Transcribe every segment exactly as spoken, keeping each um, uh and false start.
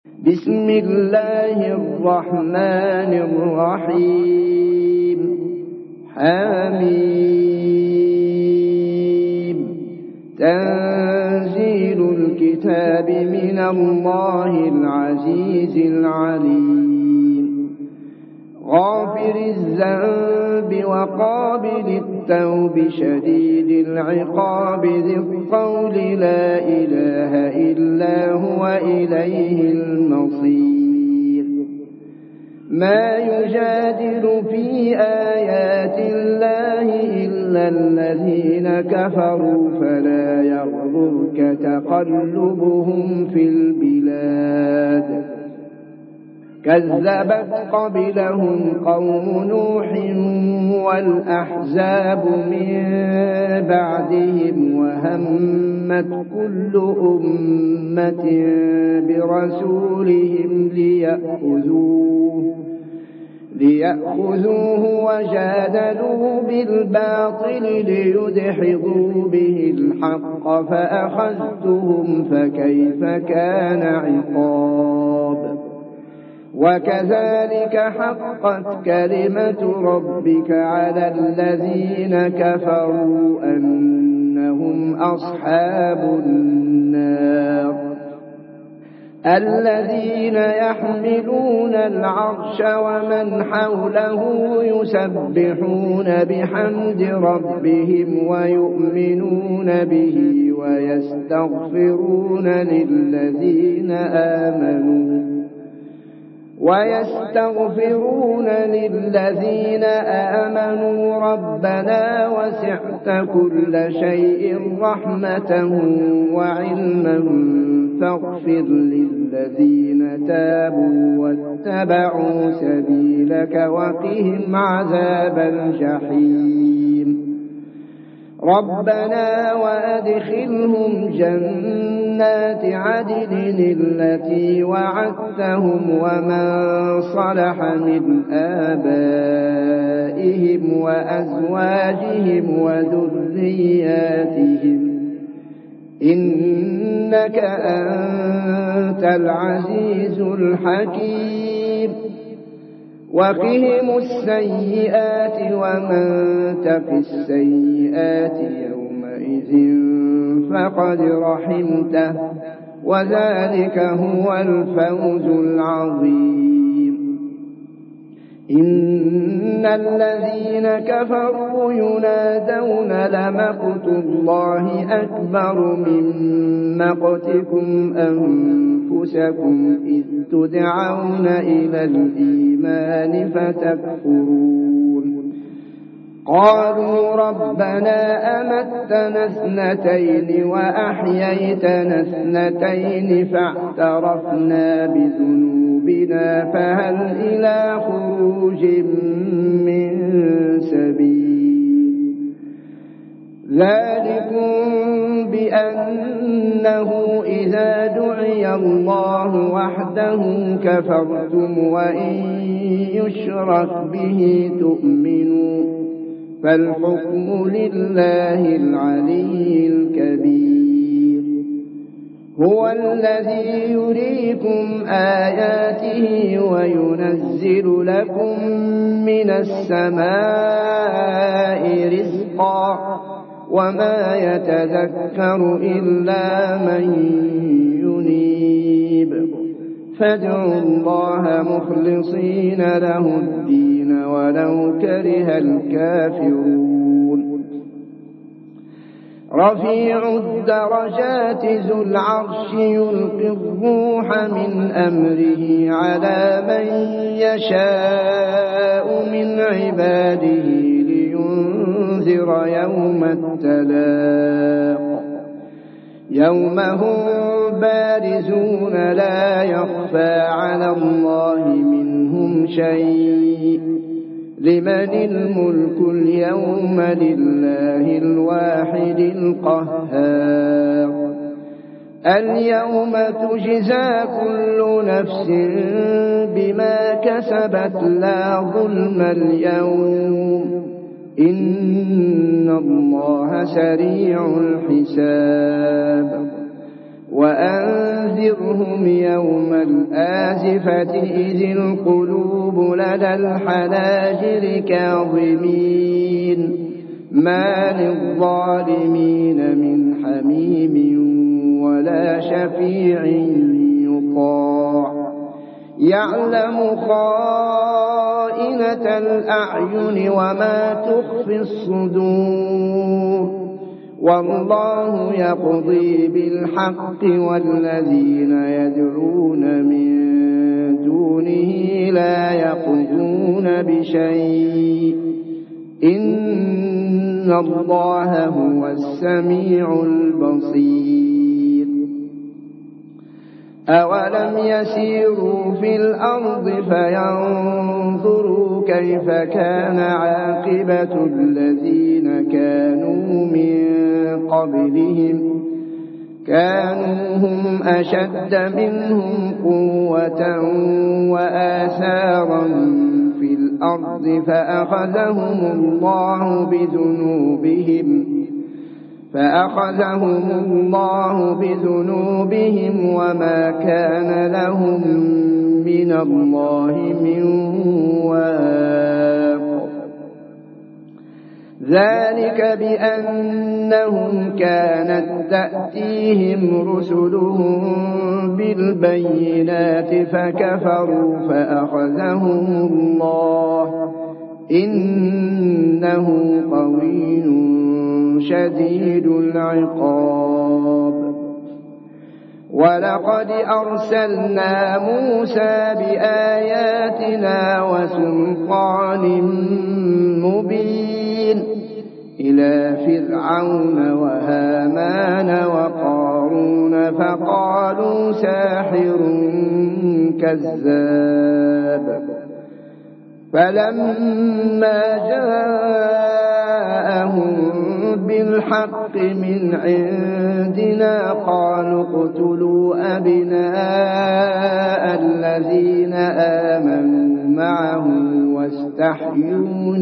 بسم الله الرحمن الرحيم حميم تنزيل الكتاب من الله العزيز العليم غافر الذنب وقابل التوب شديد العقاب ذي الطول لا إله إلا هو إليه المصير ما يجادل في آيات الله إلا الذين كفروا فلا يغررك تقلبهم في البلاد كذبت قبلهم قوم نوح والأحزاب من بعدهم وهمت كل أمة برسولهم ليأخذوه ليأخذوه وجادلوا بالباطل ليدحضوا به الحق فأخذتهم فكيف كان عقاب وكذلك حقت كلمة ربك على الذين كفروا أنهم أصحاب النار الذين يحملون العرش ومن حوله يسبحون بحمد ربهم ويؤمنون به ويستغفرون للذين آمنوا ويستغفرون للذين آمنوا ربنا وسعت كل شيء رحمة وعلما فاغفر للذين تابوا واتبعوا سبيلك وقهم عذاب الجحيم ربنا وأدخلهم جنات عدن التي وعدتهم ومن صلح من آبائهم وأزواجهم وذرياتهم إنك أنت العزيز الحكيم وقهم السيئات ومن تق السيئات يومئذ فقد رحمته وذلك هو الفوز العظيم إن الذين كفروا ينادون لمقت الله أكبر من مقتكم أنفسكم إذ تدعون إلى الإيمان فتكفرون قالوا ربنا أمتنا اثنتين وأحييتنا اثنتين فاعترفنا بذنوبنا فهل إلى خروج من سبيل ذلكم بأنه إذا دعي الله وحده كفرتم وإن يشرك به تؤمنوا فالحكم لله العلي الكبير هو الذي يريكم آياته وينزل لكم من السماء رزقا وما يتذكر إلا من ينيب فادعوا الله مخلصين له الدين ولو كره الكافرون رفيع الدرجات ذو العرش يلقي الروح من أمره على من يشاء من عباده لينذر يوم التلاق يوم هم بارزون لا يخفى على الله منهم شيء لمن الملك اليوم لله الواحد القهار اليوم تجزى كل نفس بما كسبت لا ظلم اليوم إن الله سريع الحساب وأنذرهم يوم الآزفة إذ القلوب لدى الحناجر كاظمين ما للظالمين من حميم ولا شفيع يطاع يعلم خائنة الأعين وما تخفي الصدور والله يقضي بالحق والذين يدعون من دونه لا يقضون بشيء إن الله هو السميع البصير أولم يسيروا في الأرض فينظروا كيف كان عاقبة الذين كانوا من قبلهم كانوا هم أشد منهم قوة وآثارا في الأرض فأخذهم الله بذنوبهم فأخذهم الله بذنوبهم وما كان لهم من الله من واق ذلك بأنهم كانت تأتيهم رسلهم بالبينات فكفروا فأخذهم الله إنه قوي شديد العقاب ولقد أرسلنا موسى بآياتنا وسلطان مبين إلى فرعون وهامان وقارون فقالوا ساحر كذاب فلما جاءهم بالحق من عندنا قالوا اقتلوا أبناء الذين آمنوا معه واستحيوا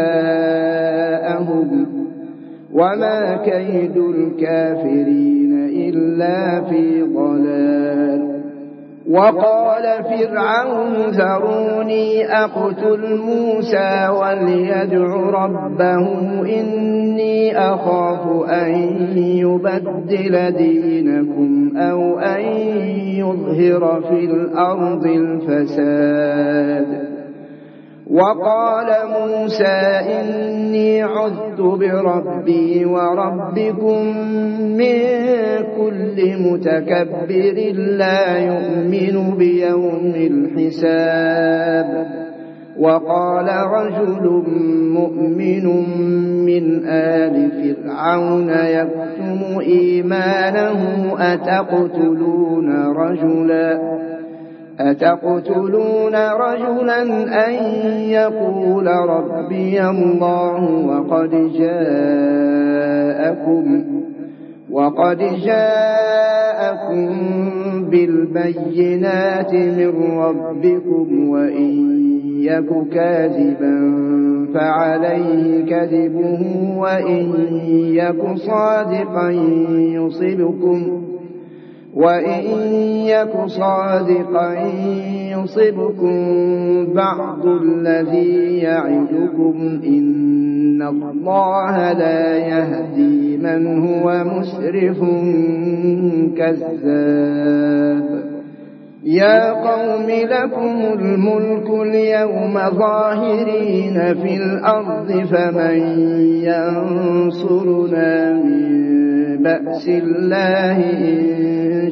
نساءهم وما كيد الكافرين إلا في ضلال وقال فرعون ذروني أقتل موسى وليدع ربه إني أخاف أن يبدل دينكم أو أن يظهر في الأرض الفساد وقال موسى إني عذت بربي وربكم من كل متكبر لا يؤمن بيوم الحساب وقال رجل مؤمن من آل فرعون يكتم إيمانه أتقتلون رجلا أتقتلون رجلا أن يقول ربي الله وقد جاءكم وقد جاءكم بالبينات من ربكم وإن يك كاذبا فعليه كذبه وإن يك صادقا يصبكم وإن يك صادقا يصبكم بعض الذي يعدكم إن الله لا يهدي من هو مسرف كذاب يا قوم لكم الملك اليوم ظاهرين في الأرض فمن ينصرنا من بأس الله إن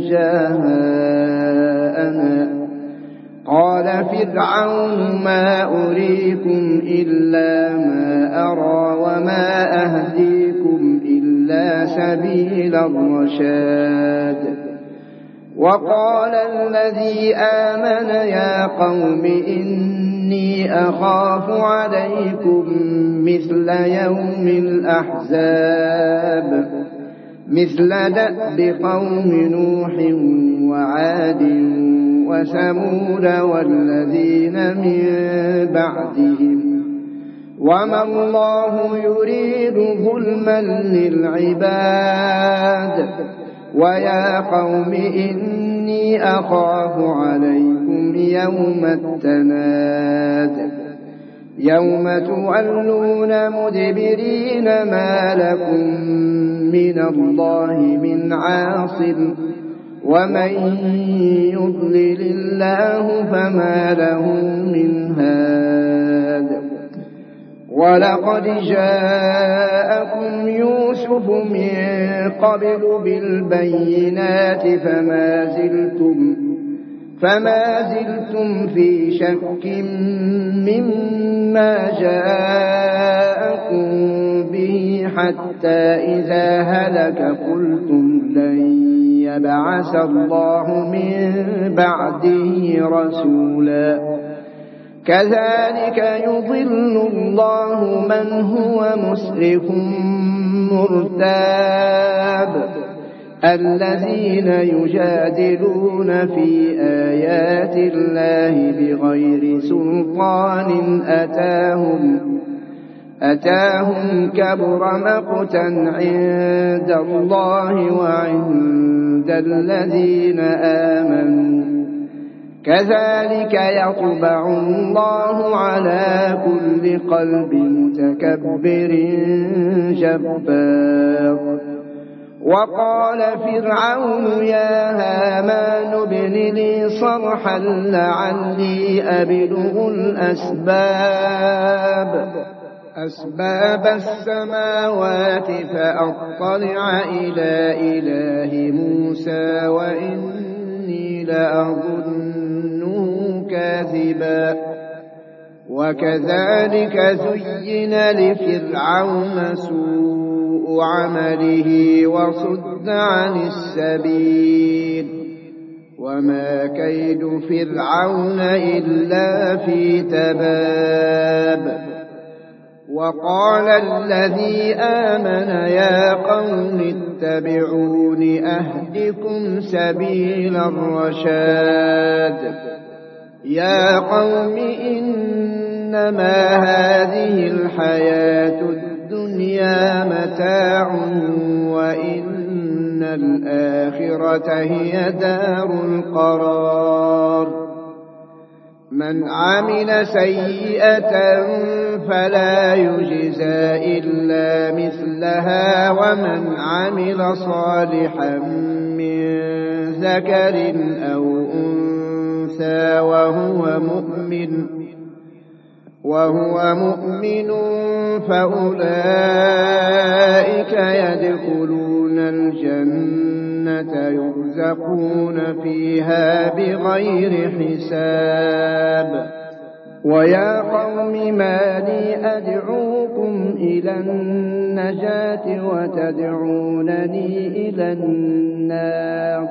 جاءنا قال فرعون ما أريكم إلا ما أرى وما أهديكم إلا سبيل الرشاد وقال الذي آمن يا قوم إني أخاف عليكم مثل يوم الأحزاب مثل دأب قوم نوح وعاد وثمود والذين من بعدهم وما الله يريد ظلما للعباد ويا قوم إني أخاف عليكم يوم التناد يوم تولون مدبرين ما لكم من الله من عاصم ومن يضلل الله فما له من هاد ولقد جاءكم يوسف من قبل بالبينات فما زلتم فما زلتم في شك مما جاءكم به حتى إذا هلك قلتم لن يبعث الله من بعده رسولا كذلك يضل الله من هو مسرف مرتاب الذين يجادلون في آيات الله بغير سلطان أتاهم أتاهم كبر مقتا عند الله وعند الذين آمنوا كذلك يطبع الله على كل قلب متكبر جبار وقال فرعون يا هامان ابن لي صرحا لعلي أبلغ الأسباب أسباب السماوات فأطلع إلى إله موسى وإني لأظنه كاذبا وكذلك زين لفرعون سوء عمله وصد عن السبيل وما كيد فرعون إلا في تباب وقال الذي آمن يا قوم اتبعون أهدكم سبيل الرشاد يا قوم إنما هذه الحياة الدنيا متاع وإن الآخرة هي دار القرار من عمل سيئة فلا يجزى إلا مثلها ومن عمل صالحا من ذكر أو أنثى وهو مؤمن وهو مؤمن فأولئك يدخلون الجنة يرزقون فيها بغير حساب ويا قوم ما لي أدعوكم إلى النجاة وتدعونني إلى النار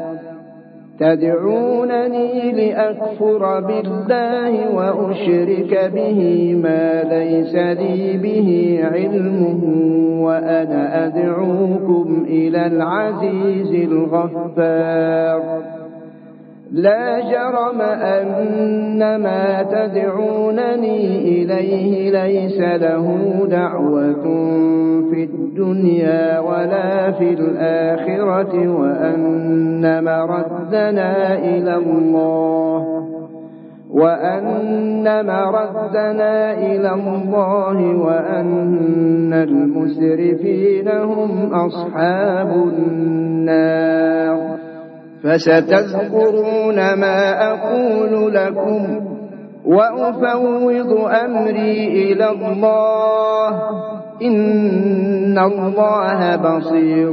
تدعونني لأكفر بالله وأشرك به ما ليس لي به علم وأنا أدعوكم إلى العزيز الغفار لا جرم أن ما تدعونني إليه ليس له دعوة في الدنيا ولا في الآخرة وأن مردنا إلى الله وأن مردنا إلى الله وأن المسرفين هم أصحاب النار فستذكرون ما أقول لكم وأفوض أمري إلى الله إن الله بصير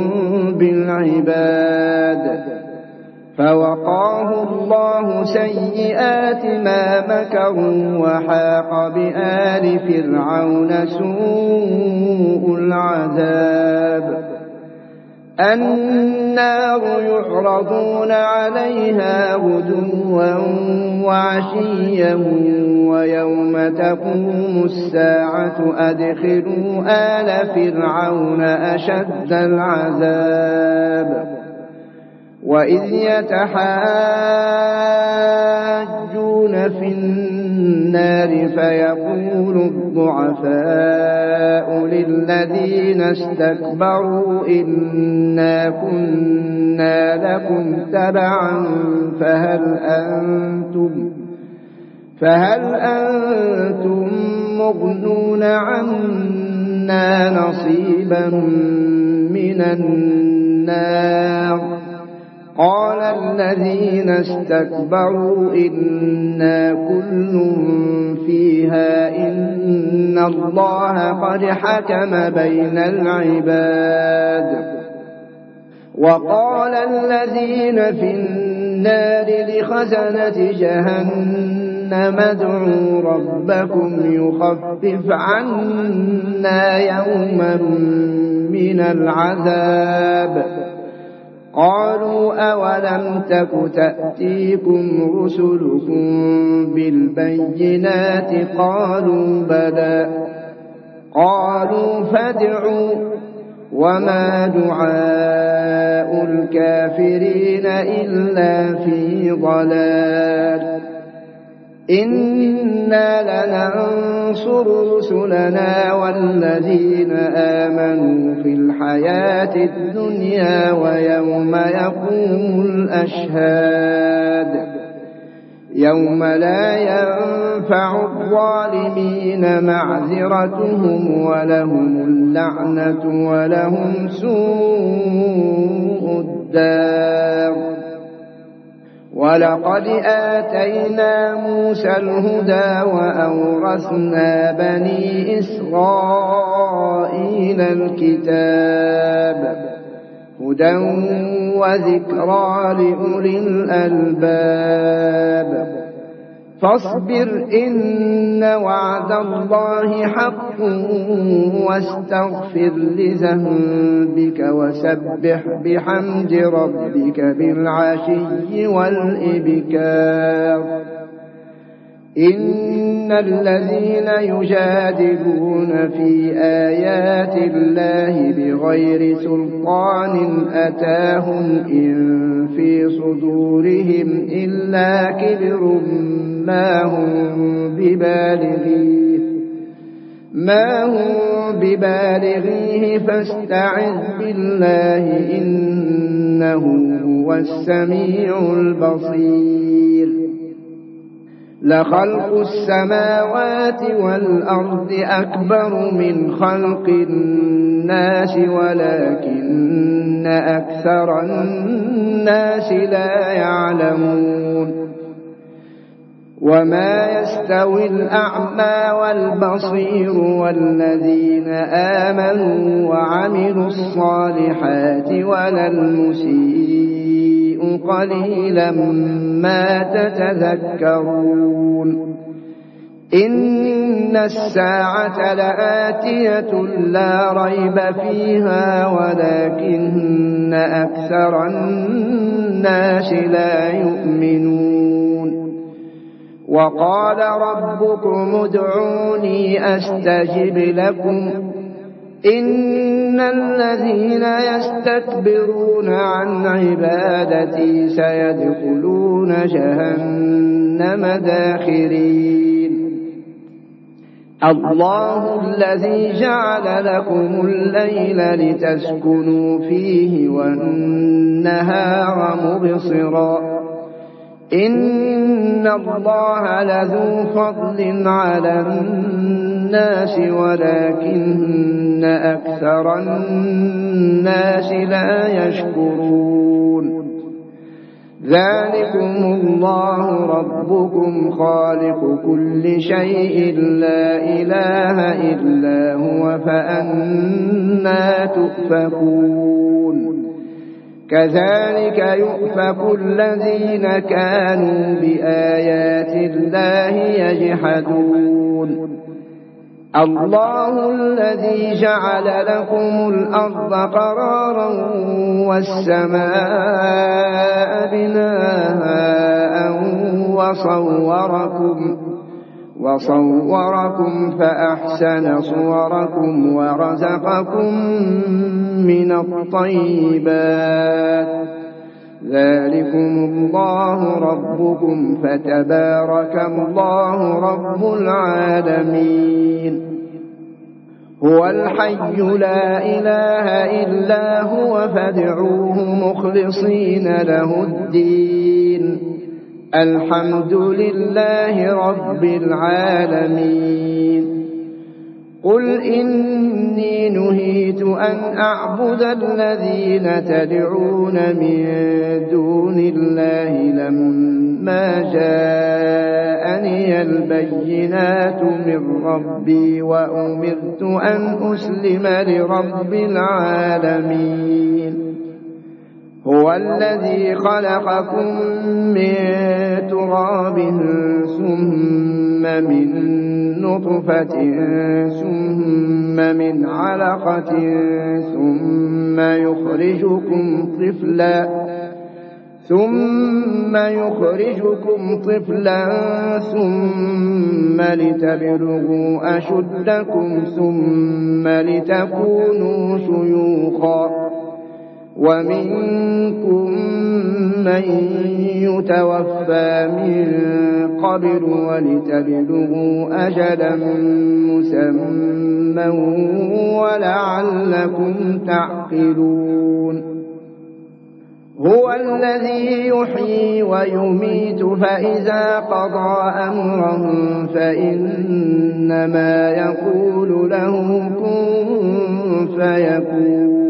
بالعباد فوقاه الله سيئات ما مكروا وحاق بآل فرعون سوء العذاب النار يعرضون عليها غدوا وعشيا ويوم تقوم الساعة أدخلوا آل فرعون أشد العذاب وإذ يتحاجون في النار النار فيقول الضعفاء للذين استكبروا إنا كنا لكم تبعا فهل أنتم فهل أنتم مغنون عنا نصيبا من النار قال الذين استكبروا إنا كل فيها إن الله قد حكم بين العباد وقال الذين في النار لخزنة جهنم ادعوا ربكم يخفف عنا يوما من العذاب قالوا أولم تك تأتيكم رسلكم بالبينات قالوا بلى قالوا فادعوا وما دعاء الكافرين إلا في ضلال إنا لننصر رسلنا والذين آمنوا في الحياة الدنيا ويوم يقوم الأشهاد يوم لا ينفع الظالمين معذرتهم ولهم اللعنة ولهم سوء الدار ولقد آتينا موسى الهدى وأورثنا بني إسرائيل الكتاب هدى وذكرى لأولي الألباب فاصبر إن وعد الله حق واستغفر لذنبك وسبح بحمد ربك بالعشي والإبكار إن الذين يجادلون في آيات الله بغير سلطان أتاهم إن في صدورهم إلا كبر ما هم ببالغيه ما هم ببالغيه فاستعذ بالله إنه هو السميع البصير لخلق السماوات والأرض أكبر من خلق الناس ولكن أكثر الناس لا يعلمون وما يستوي الأعمى والبصير والذين آمنوا وعملوا الصالحات ولا المسيء قليلا ما تتذكرون إن الساعة لآتية لا ريب فيها ولكن أكثر الناس لا يؤمنون وقال ربكم ادعوني أستجب لكم إن الذين يستكبرون عن عبادتي سيدخلون جهنم داخرين الله الذي جعل لكم الليل لتسكنوا فيه والنهار مبصرا إن الله لذو فضل على الناس ولكن أكثر الناس لا يشكرون ذلكم الله ربكم خالق كل شيء لا إله إلا هو فأنى تؤفكون كذلك يؤفك الذين كانوا بآيات الله يجحدون الله الذي جعل لكم الأرض قرارا والسماء بناء وصوركم وصوركم فأحسن صوركم ورزقكم من الطيبات ذلكم الله ربكم فتبارك الله رب العالمين. هو الحي لا إله إلا هو فادعوه مخلصين له الدين الحمد لله رب العالمين. قل إني نهيت أن أعبد الذين تدعون من دون الله لما جاءني البينات من ربي وأمرت أن أسلم لرب العالمين. هو الذي خلقكم من تراب ثم من نطفة ثم من علقة ثم يخرجكم طفلا ثم يخرجكم طفلا ثم لتبلغوا أشدكم ثم لتكونوا شيوخا ومنكم من يتوفى من قبل ولتبلغوا أجلا مسمى ولعلكم تعقلون. هو الذي يحيي ويميت فإذا قضى أمرا فإنما يقول له كن فيكون.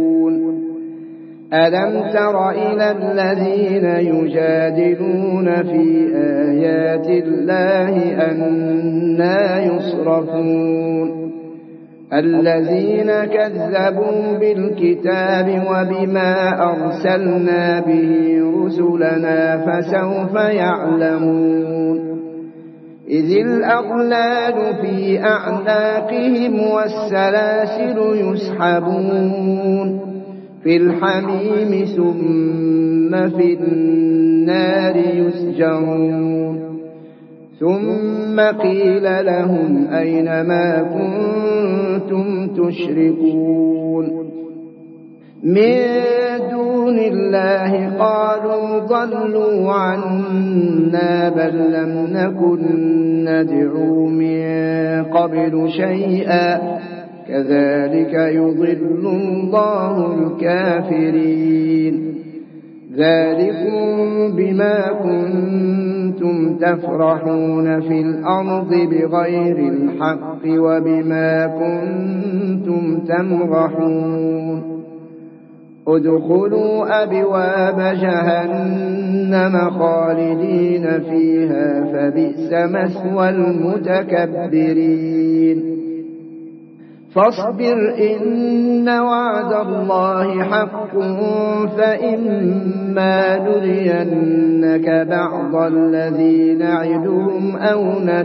ألم تر إلى الذين يجادلون في آيات الله أنى يصرفون الذين كذبوا بالكتاب وبما أرسلنا به رسلنا فسوف يعلمون. إذ الأغلال في أعناقهم والسلاسل يسحبون في الحميم ثم في النار يسجرون. ثم قيل لهم أين ما كنتم تشركون من دون الله قالوا ضلوا عنا بل لم نكن ندعو من قبل شيئا كذلك يضل الله الكافرين. ذلكم بما كنتم تفرحون في الأرض بغير الحق وبما كنتم تمرحون. ادخلوا أبواب جهنم خالدين فيها فبئس مثوى المتكبرين. فاصبر إن وعد الله حق فإما نرينك بعض الذي نعدهم أو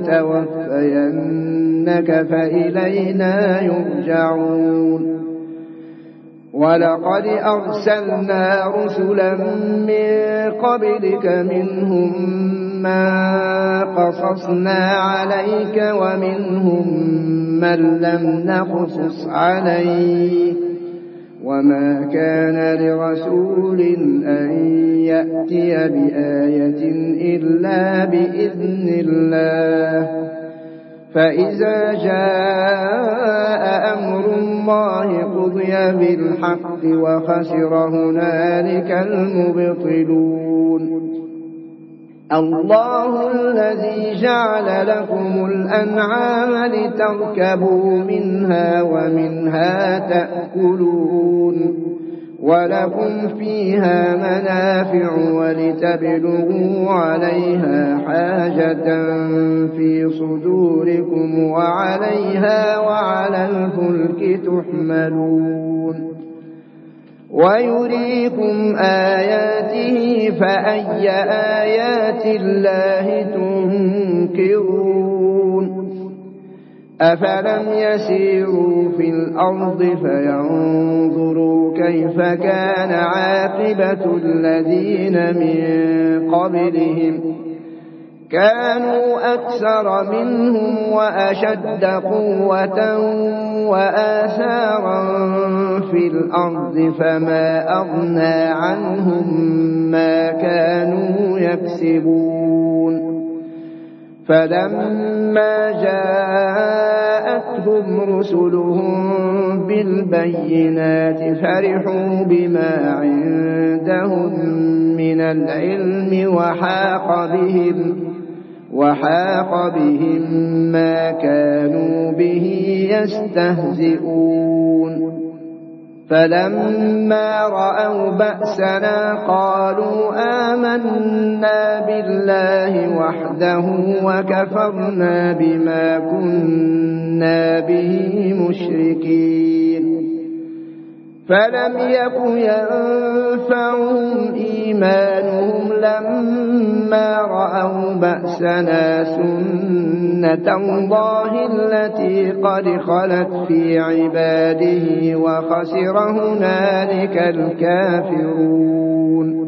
نتوفينك فإلينا يرجعون. ولقد أرسلنا رسلا من قبلك منهم ما قصصنا عليك ومنهم من لم نقصص عليك وما كان لرسول أن يأتي بآية إلا بإذن الله. فإذا جاء أمر الله قضي بالحق وخسر هنالك المبطلون. الله الذي جعل لكم الأنعام لتركبوا منها ومنها تأكلون ولكم فيها منافع ولتبلغوا عليها حاجة في صدوركم وعليها وعلى الفلك تحملون. ويريكم آياته فأي آيات الله تنكرون. أفلم يسيروا في الأرض فينظروا كيف كان عاقبة الذين من قبلهم كانوا أكثر منهم وأشد قوة وآثارا في الأرض فما أغنى عنهم ما كانوا يكسبون فلما جاءتهم رسلهم بالبينات فرحوا بما عندهم من العلم وحاق بهم وحاق بهم ما كانوا به يستهزئون فلما رأوا بأسنا قالوا آمنا بالله وحده وكفرنا بما كنا به مشركين فلم يك ينفعهم إيمانهم لما رأوا بأسنا سنة الله التي قد خلت في عباده وخسر هنالك الكافرون